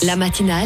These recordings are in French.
La matinale,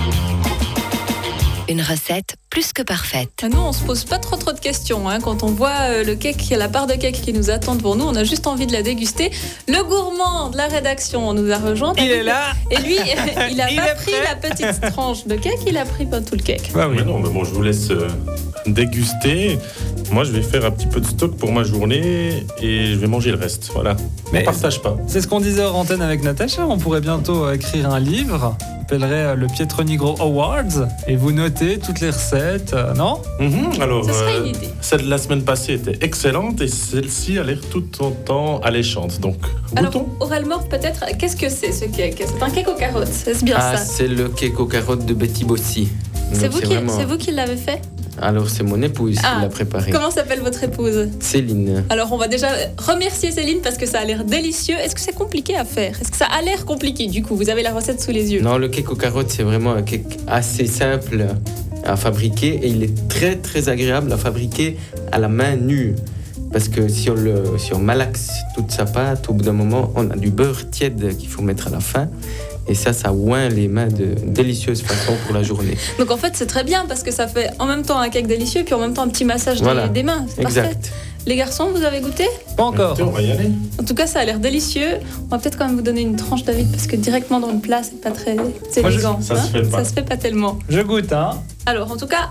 une recette plus que parfaite. Nous, on se pose pas trop de questions. Quand on voit le cake, la part de cake qui nous attend devant nous, on a juste envie de la déguster. Le gourmand de la rédaction nous a rejoint. Il est là. Et lui, il a Il pas est pris prêt. la petite tranche de cake, il a pris pas tout le cake. Bah oui. Mais non, mais bon, je vous laisse déguster. Moi, je vais faire un petit peu de stock pour ma journée et je vais manger le reste. Voilà. Mais- On partage pas. C'est ce qu'on disait hors antenne avec Natacha. On pourrait bientôt écrire un livre. On appellerait le Pietro Nigro Awards. Et vous notez toutes les recettes, non? Alors, Ce serait une idée. celle de la semaine passée était excellente et celle-ci a l'air tout autant alléchante. Donc, Alors, goûtons. Aurel Morph, peut-être, qu'est-ce que c'est ce cake? C'est un cake aux carottes, c'est bien Ah, ça. c'est le cake aux carottes de Betty Bossy. C'est Donc, vous qui l'avez fait? Alors, c'est mon épouse Ah, qui l'a préparé. Comment s'appelle votre épouse? Céline. Alors, on va déjà remercier Céline parce que ça a l'air délicieux. Est-ce que c'est compliqué à faire? Est-ce que ça a l'air compliqué du coup? Vous avez la recette sous les yeux. Non, le cake aux carottes, c'est vraiment un cake assez simple à fabriquer et il est très très agréable à fabriquer à la main nue. Parce que si on malaxe toute sa pâte, au bout d'un moment, on a du beurre tiède qu'il faut mettre à la fin. Et ça oint les mains de délicieuse façon pour la journée. Donc en fait, c'est très bien parce que ça fait en même temps un cake délicieux puis en même temps un petit massage Voilà. des mains. C'est parfait. Exact. Les garçons, vous avez goûté? Pas encore. Écoutez, on va y aller. En tout cas, ça a l'air délicieux. On va peut-être quand même vous donner une tranche, David, parce que directement dans le plat, c'est pas très Moi, élégant. ça se fait pas. Ça se fait pas tellement. Je goûte, hein. Alors, en tout cas,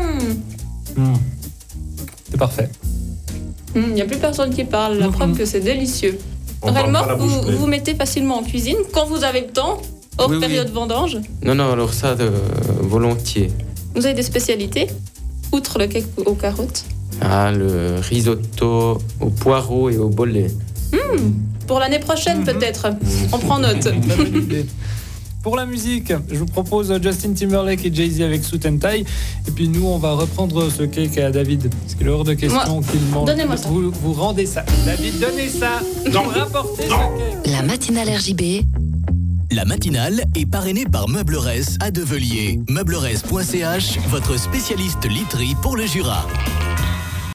C'est parfait. il n'y a plus personne qui parle. La preuve que c'est délicieux. On Aurel parle pas Morph, la bouche vous pleine. vous mettez facilement en cuisine quand vous avez le temps, hors Oui, oui. période vendange. Non, alors ça, volontiers. Vous avez des spécialités, outre le cake aux carottes. Ah, le risotto au poireau et au bolet. Pour l'année prochaine, peut-être. On prend note. Très bonne idée. Pour la musique, je vous propose Justin Timberlake et Jay-Z avec Suit and Tie. Et puis nous, on va reprendre ce cake à David. Parce qu'il est hors de question qu'il mange. Donnez-moi ça. Vous rendez ça. David, donnez ça. Non. Rapportez Non. ce cake. La matinale RJB, La matinale est parrainée par Meubleresse à Develier. Meubleresse.ch, votre spécialiste literie pour le Jura.